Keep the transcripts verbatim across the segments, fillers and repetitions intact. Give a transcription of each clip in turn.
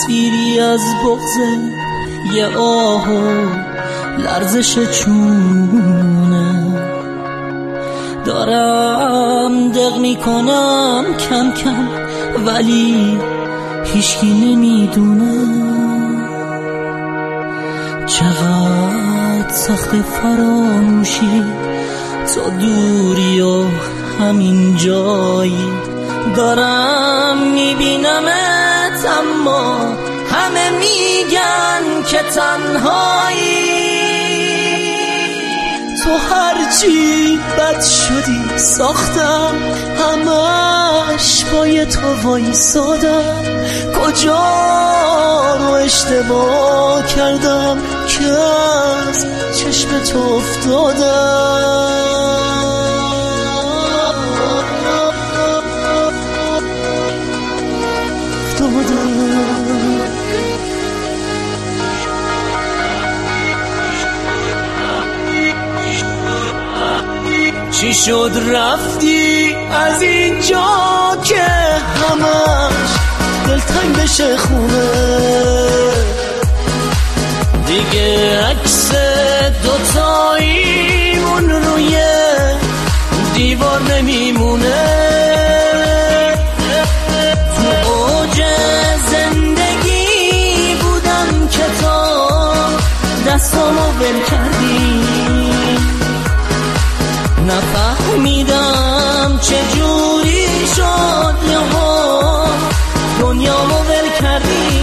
سیری از بغض یه آه و لرزش چونه، دارم دق میکنم کم کم ولی هیچکی نمیدونه چقدر سخت فراموشی، تا دوری و همین جایی دارم میبینمت، اما همه میگن که تنهایی. تو هرچی بد شدی ساختم، همش با تو وایسادم، کجا رو اشتباه کردم که از چشم تو افتادم. چی شد رفتی از اینجا که همش دلتنگ بشه خونه، دیگه عکس دوتاییمون روی دیوار نمیمونه. تو اوج زندگی بودم که تا دستامو ول کردی، نفهمیدم چجوری شد یهو دنیامو ول کردی.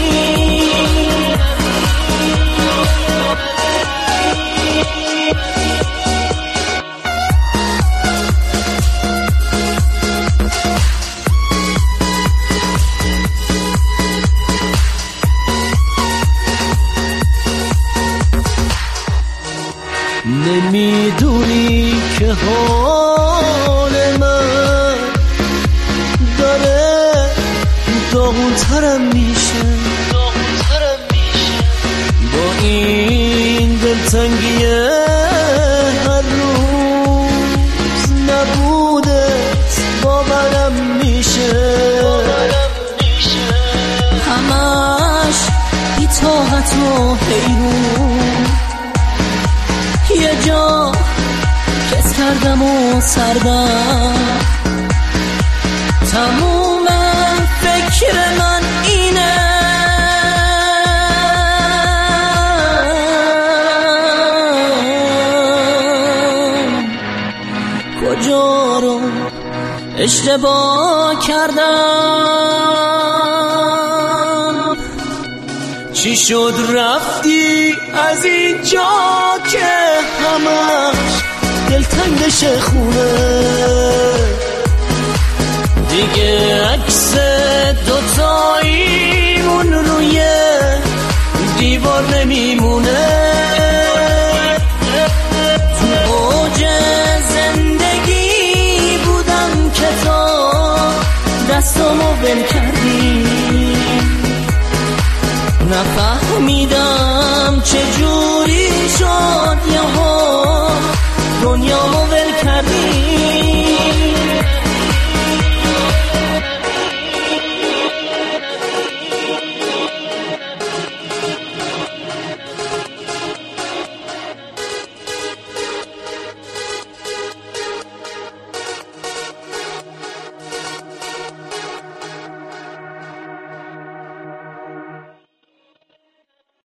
نمیدونی که حال من داره داغونترم میشه، با این دلتنگی هر روز نبودت باورم میشه، همش اطاعت و حیرون، یه جا کس کردم و سردم، تموم فکر من اینه کجا رو اشتباه کردم. چی شد رفتی از اینجا که همش دلتنگ بشه خونه، دیگه عکس دوتاییمون روی دیوار نمیمونه. تو اوج زندگی بودم که تا دستامو ول کردی، نفهمیدم چجوری شد یهو دنیامو ول کردی.